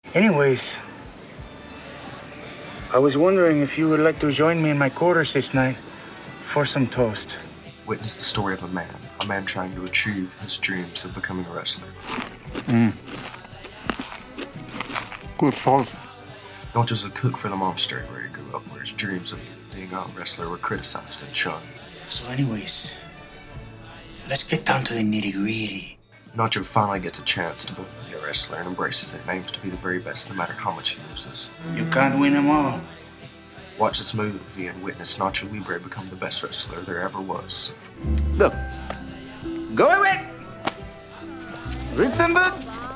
Anyways, I was wondering if you would like to join me in my quarters this night for some toast. Witness the story of a man trying to achieve his dreams of becoming a wrestler. Good sauce. Not just a cook for the monastery where he grew up, where his dreams of being a wrestler were criticized and shunned. So anyways, let's get down to the nitty-gritty. Nacho finally gets a chance to be a wrestler and embraces it and aims to be the very best no matter how much he loses. You can't win them all. Watch this movie and witness Nacho Libre become the best wrestler there ever was. Look, go away. Read some books.